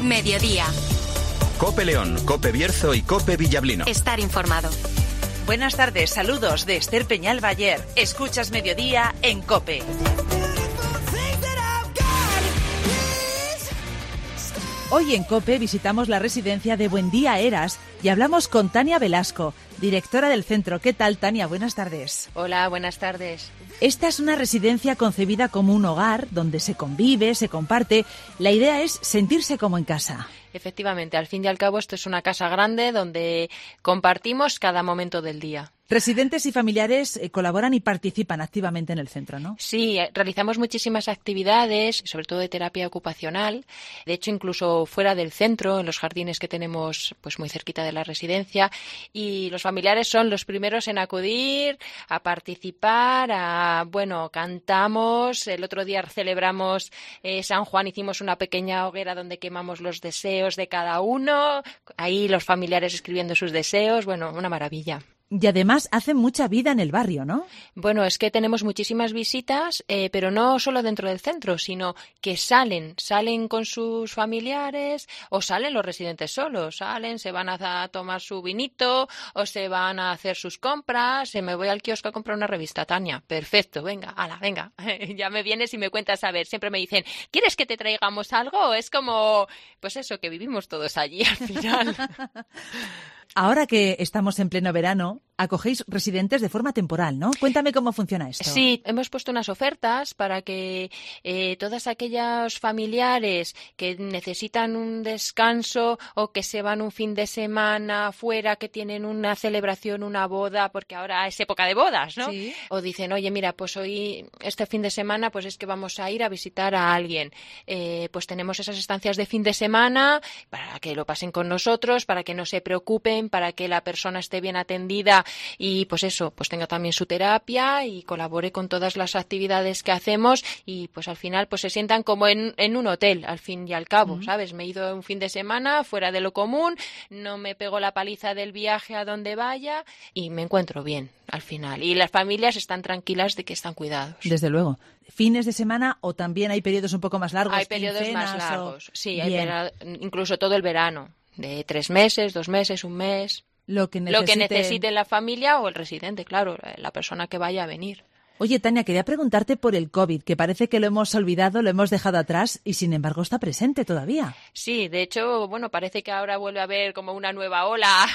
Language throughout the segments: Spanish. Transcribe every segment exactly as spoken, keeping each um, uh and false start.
Mediodía. COPE León, COPE Bierzo y COPE Villablino. Estar informado. Buenas tardes, saludos de Esther Peñal Bayer. Escuchas Mediodía en COPE. Hoy en COPE visitamos la residencia de Buendía Eras y hablamos con Tania Velasco, directora del centro. ¿Qué tal, Tania? Buenas tardes. Hola, buenas tardes. Esta es una residencia concebida como un hogar donde se convive, se comparte. La idea es sentirse como en casa. Efectivamente, al fin y al cabo esto es una casa grande donde compartimos cada momento del día. Residentes y familiares eh, colaboran y participan activamente en el centro, ¿no? Sí, realizamos muchísimas actividades, sobre todo de terapia ocupacional. De hecho, incluso fuera del centro, en los jardines que tenemos pues muy cerquita de la residencia. Y los familiares son los primeros en acudir, a participar, a, bueno, cantamos. El otro día celebramos eh, San Juan, hicimos una pequeña hoguera donde quemamos los deseos de cada uno. Ahí los familiares escribiendo sus deseos. Bueno, una maravilla. Y además hacen mucha vida en el barrio, ¿no? Bueno, es que tenemos muchísimas visitas, eh, pero no solo dentro del centro, sino que salen, salen con sus familiares o salen los residentes solos, salen, se van a tomar su vinito o se van a hacer sus compras. Se me voy al kiosco a comprar una revista, Tania. Perfecto, venga, ala, venga. Ya me vienes y me cuentas a ver. Siempre me dicen, ¿quieres que te traigamos algo? Es como, pues eso, que vivimos todos allí al final. Ahora que estamos en pleno verano, acogéis residentes de forma temporal, ¿no? Cuéntame cómo funciona esto. Sí, hemos puesto unas ofertas para que eh, todos aquellos familiares que necesitan un descanso o que se van un fin de semana fuera, que tienen una celebración, una boda, porque ahora es época de bodas, ¿no? Sí. O dicen, oye, mira, pues hoy, este fin de semana, pues es que vamos a ir a visitar a alguien. Eh, pues tenemos esas estancias de fin de semana para que lo pasen con nosotros, para que no se preocupen, para que la persona esté bien atendida y pues eso, pues tenga también su terapia y colabore con todas las actividades que hacemos y pues al final pues se sientan como en, en un hotel, al fin y al cabo, uh-huh. ¿Sabes? Me he ido un fin de semana fuera de lo común, no me pego la paliza del viaje a donde vaya y me encuentro bien al final. Y las familias están tranquilas de que están cuidados. Desde luego. ¿Fines de semana o también hay periodos un poco más largos? Hay periodos más largos, o... sí, hay vera... incluso todo el verano. De tres meses, dos meses, un mes. Lo que necesite... Lo que necesite la familia o el residente, claro, la persona que vaya a venir. Oye, Tania, quería preguntarte por el COVID, que parece que lo hemos olvidado, lo hemos dejado atrás y, sin embargo, está presente todavía. Sí, de hecho, bueno, parece que ahora vuelve a haber como una nueva ola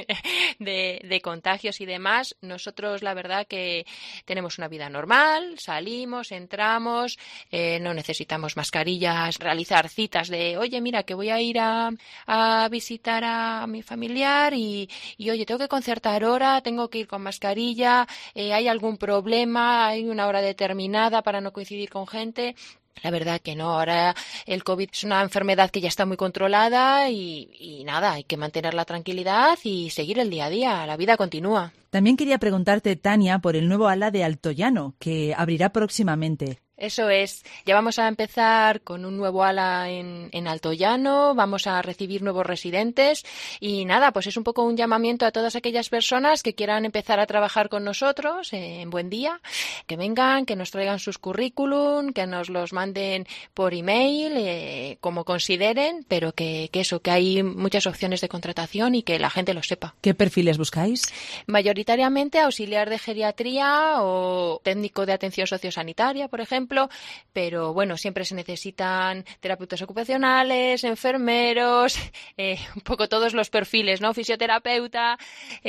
de, de contagios y demás. Nosotros, la verdad, que tenemos una vida normal, salimos, entramos, eh, no necesitamos mascarillas, realizar citas de, oye, mira, que voy a ir a, a visitar a mi familiar y, y, oye, tengo que concertar hora, tengo que ir con mascarilla, eh, hay algún problema, hay una hora determinada para no coincidir con gente. La verdad que no, ahora el COVID es una enfermedad que ya está muy controlada y, y nada, hay que mantener la tranquilidad y seguir el día a día, la vida continúa. También quería preguntarte, Tania, por el nuevo ala de Altollano, que abrirá próximamente. Eso es, ya vamos a empezar con un nuevo ala en, en Altollano, vamos a recibir nuevos residentes y nada, pues es un poco un llamamiento a todas aquellas personas que quieran empezar a trabajar con nosotros eh, en Buendía, que vengan, que nos traigan sus currículum, que nos los manden por email, eh, como consideren, pero que, que eso, que hay muchas opciones de contratación y que la gente lo sepa. ¿Qué perfiles buscáis? Mayoritariamente auxiliar de geriatría o técnico de atención sociosanitaria, por ejemplo. Pero bueno, siempre se necesitan terapeutas ocupacionales, enfermeros, eh, un poco todos los perfiles, ¿no? Fisioterapeuta,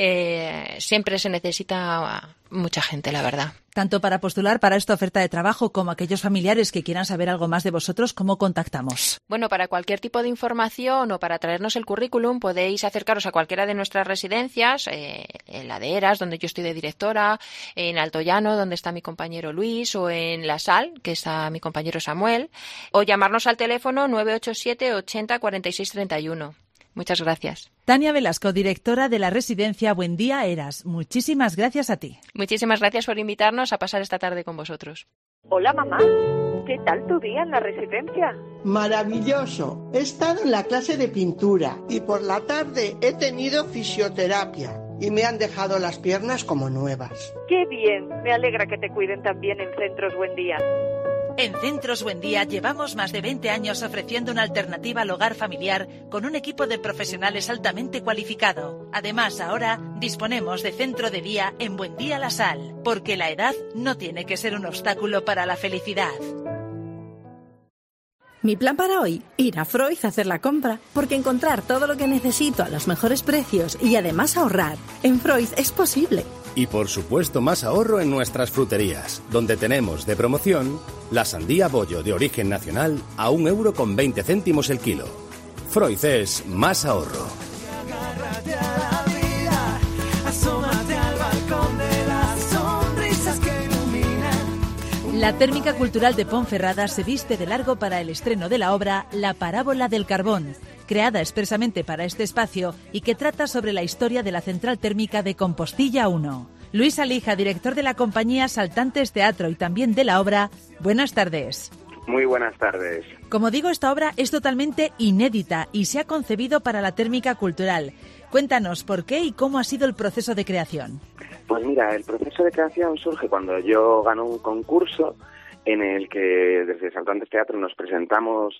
eh, siempre se necesita mucha gente, la verdad. Tanto para postular para esta oferta de trabajo como aquellos familiares que quieran saber algo más de vosotros, ¿cómo contactamos? Bueno, para cualquier tipo de información o para traernos el currículum podéis acercaros a cualquiera de nuestras residencias, eh, en la de Eras, donde yo estoy de directora, en Altollano, donde está mi compañero Luis, o en La Sal, que está mi compañero Samuel, o llamarnos al teléfono nueve ocho siete ochenta cuarenta y seis treinta y uno. Muchas gracias. Tania Velasco, directora de la residencia Buendía Eras. Muchísimas gracias a ti. Muchísimas gracias por invitarnos a pasar esta tarde con vosotros. Hola, mamá. ¿Qué tal tu día en la residencia? Maravilloso. He estado en la clase de pintura y por la tarde he tenido fisioterapia y me han dejado las piernas como nuevas. ¡Qué bien! Me alegra que te cuiden también en Centros Buendía. En Centros Buendía llevamos más de veinte años ofreciendo una alternativa al hogar familiar con un equipo de profesionales altamente cualificado. Además, ahora disponemos de centro de día en Buendía La Sal, porque la edad no tiene que ser un obstáculo para la felicidad. Mi plan para hoy, ir a Freud a hacer la compra, porque encontrar todo lo que necesito a los mejores precios y además ahorrar, en Freud es posible. Y por supuesto más ahorro en nuestras fruterías, donde tenemos de promoción la sandía bollo de origen nacional a un euro con veinte céntimos el kilo. Freud es más ahorro. La Térmica Cultural de Ponferrada se viste de largo para el estreno de la obra La Parábola del Carbón, creada expresamente para este espacio y que trata sobre la historia de la central térmica de Compostilla uno. Luis Alija, director de la compañía Saltantes Teatro y también de la obra, buenas tardes. Muy buenas tardes. Como digo, esta obra es totalmente inédita y se ha concebido para la Térmica Cultural. Cuéntanos por qué y cómo ha sido el proceso de creación. Pues mira, el proceso de creación surge cuando yo gano un concurso en el que desde Saltantes Teatro nos presentamos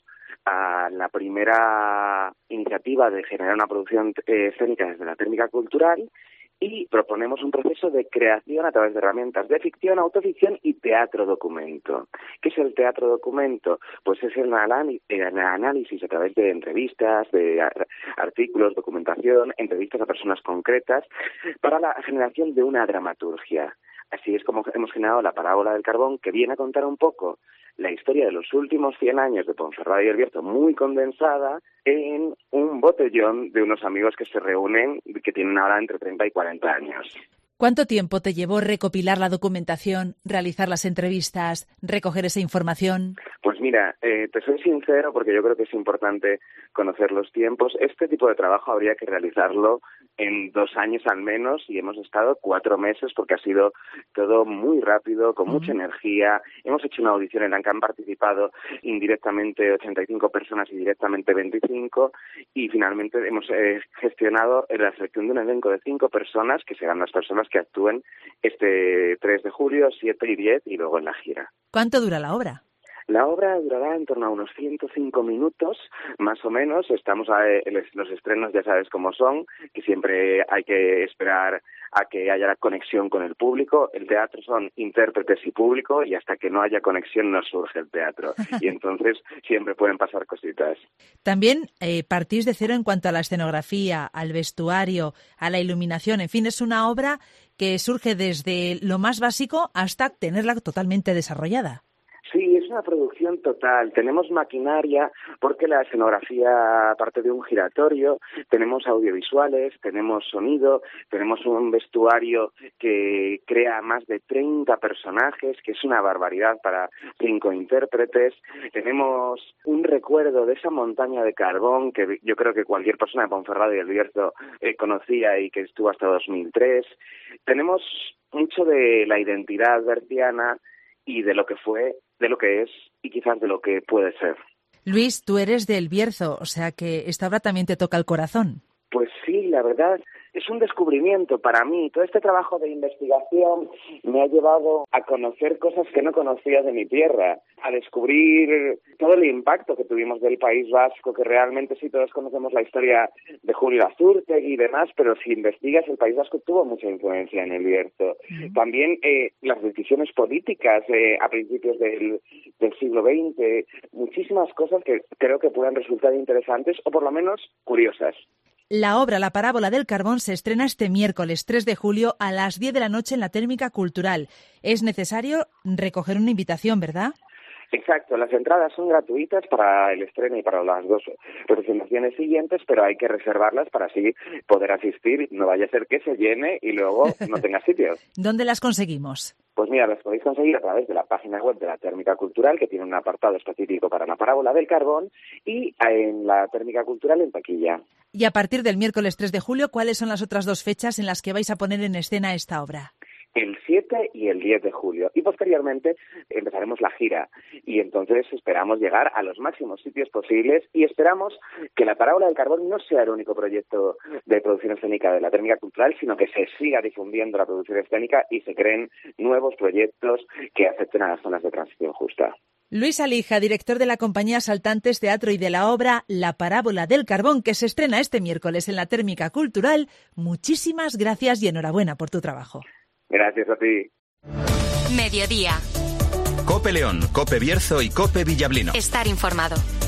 a la primera iniciativa de generar una producción eh, escénica desde la Térmica Cultural y proponemos un proceso de creación a través de herramientas de ficción, autoficción y teatro documento. ¿Qué es el teatro documento? Pues es el, anal- el análisis a través de entrevistas, de artículos, documentación, entrevistas a personas concretas para la generación de una dramaturgia. Así es como hemos generado la Parábola del Carbón, que viene a contar un poco la historia de los últimos cien años de Ponferrada y El Bierzo, muy condensada en un botellón de unos amigos que se reúnen, que tienen ahora entre treinta y cuarenta años. ¿Cuánto tiempo te llevó recopilar la documentación, realizar las entrevistas, recoger esa información? Pues mira, eh, te soy sincero porque yo creo que es importante conocer los tiempos. Este tipo de trabajo habría que realizarlo en dos años al menos y hemos estado cuatro meses porque ha sido todo muy rápido, con mucha uh-huh. energía. Hemos hecho una audición en la que han participado indirectamente ochenta y cinco personas y directamente veinticinco y finalmente hemos eh, gestionado la selección de un elenco de cinco personas que serán las personas que actúen este tres de julio, siete y diez y luego en la gira. ¿Cuánto dura la obra? La obra durará en torno a unos ciento cinco minutos, más o menos. Estamos a, los estrenos ya sabes cómo son, que siempre hay que esperar a que haya la conexión con el público. El teatro son intérpretes y público y hasta que no haya conexión no surge el teatro. Y entonces siempre pueden pasar cositas. También eh, partís de cero en cuanto a la escenografía, al vestuario, a la iluminación. En fin, es una obra que surge desde lo más básico hasta tenerla totalmente desarrollada. Sí, es una producción total. Tenemos maquinaria porque la escenografía parte de un giratorio, tenemos audiovisuales, tenemos sonido, tenemos un vestuario que crea más de treinta personajes, que es una barbaridad para cinco intérpretes. Tenemos un recuerdo de esa montaña de carbón que yo creo que cualquier persona de Ponferrada y El Bierzo eh, conocía y que estuvo hasta dos mil tres. Tenemos mucho de la identidad berciana y de lo que fue, de lo que es y quizás de lo que puede ser. Luis, tú eres de El Bierzo, o sea que esta obra también te toca el corazón. Pues sí, la verdad, es un descubrimiento para mí. Todo este trabajo de investigación me ha llevado a conocer cosas que no conocía de mi tierra, a descubrir todo el impacto que tuvimos del País Vasco, que realmente sí todos conocemos la historia de Julio Azurtegui y demás, pero si investigas, el País Vasco tuvo mucha influencia en El Bierzo. Uh-huh. También eh, las decisiones políticas eh, a principios del, del siglo veinte, muchísimas cosas que creo que puedan resultar interesantes o por lo menos curiosas. La obra La Parábola del Carbón se estrena este miércoles tres de julio a las diez de la noche en la Térmica Cultural. Es necesario recoger una invitación, ¿verdad? Exacto, las entradas son gratuitas para el estreno y para las dos representaciones siguientes, pero hay que reservarlas para así poder asistir. No vaya a ser que se llene y luego no tenga sitio. ¿Dónde las conseguimos? Pues mira, las podéis conseguir a través de la página web de la Térmica Cultural, que tiene un apartado específico para la Parábola del Carbón, y en la Térmica Cultural en taquilla. Y a partir del miércoles tres de julio, ¿cuáles son las otras dos fechas en las que vais a poner en escena esta obra? El siete y el diez de julio. Y posteriormente empezaremos la gira. Y entonces esperamos llegar a los máximos sitios posibles y esperamos que la Parábola del Carbón no sea el único proyecto de producción escénica de la Térmica Cultural, sino que se siga difundiendo la producción escénica y se creen nuevos proyectos que afecten a las zonas de transición justa. Luis Alija, director de la compañía Saltantes Teatro y de la obra La Parábola del Carbón, que se estrena este miércoles en la Térmica Cultural, muchísimas gracias y enhorabuena por tu trabajo. Gracias a ti. Mediodía. COPE León, COPE Bierzo y COPE Villablino. Estar informado.